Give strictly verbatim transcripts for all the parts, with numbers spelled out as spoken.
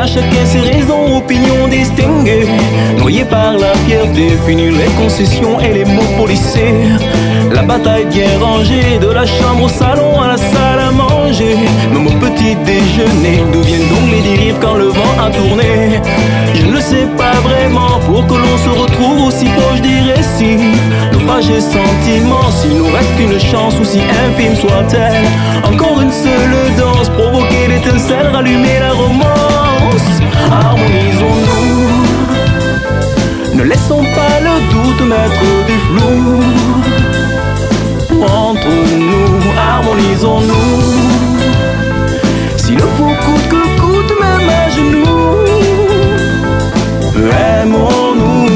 chacun ses raisons, opinions distinguées. Noyés par la fierté, finir les concessions et les mots policiers. La bataille bien rangée, de la chambre au salon à la salle à manger. Même au petit déjeuner, d'où viennent donc les dérives quand le vent a tourné? Je ne sais pas vraiment pour que l'on se retrouve aussi proche des récits. Naufrage et sentiments, s'il nous reste une chance, aussi infime soit-elle. Encore une seule danse, provoquer l'étincelle, rallumer la romance. Harmonisons-nous, ne laissons pas le doute mettre du flou. Entre nous, harmonisons-nous, si le faut coûte que coûte, même à genoux, aimons-nous.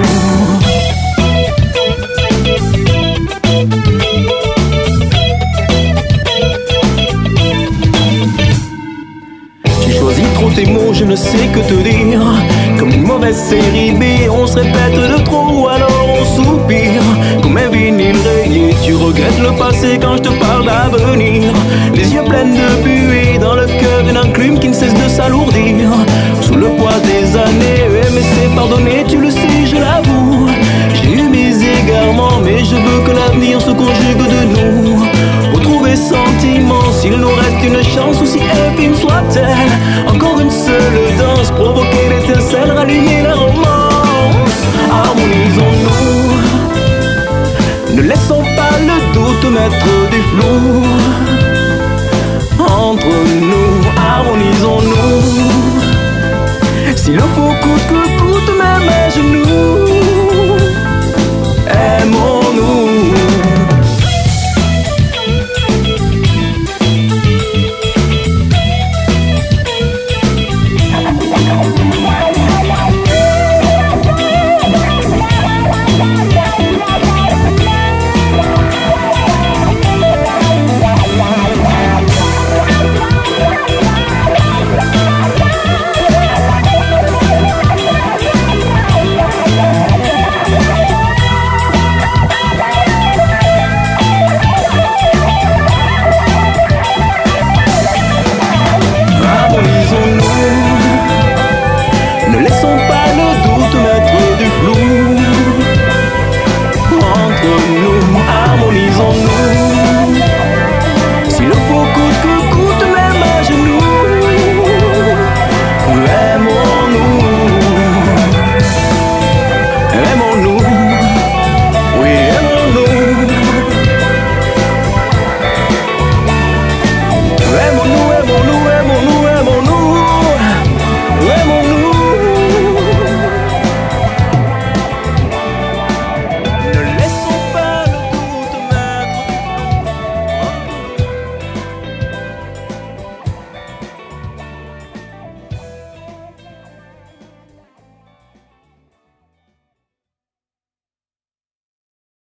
J'ai choisi trop tes mots, je ne sais que te dire. Comme une mauvaise série B, on se répète de trop ou alors on soupire. Comme un vinyle rayé, tu regrettes le passé quand je te parle d'avenir. Les yeux pleins de buée, dans le cœur une enclume qui ne cesse de s'alourdir. Sous le poids des années, aimer c'est pardonner, tu le sais, je l'avoue. J'ai eu mes égarements, mais je veux que l'avenir se conjugue de nous. Retrouver sentiment, s'il nous reste une chance, aussi infime soit-elle. Encore une seule danse, provoquer l'étincelle, rallumer la romance. Harmonisons-nous, ne laissons pas le doute mettre du flou. Entre nous, harmonisons-nous, si le faut coûte que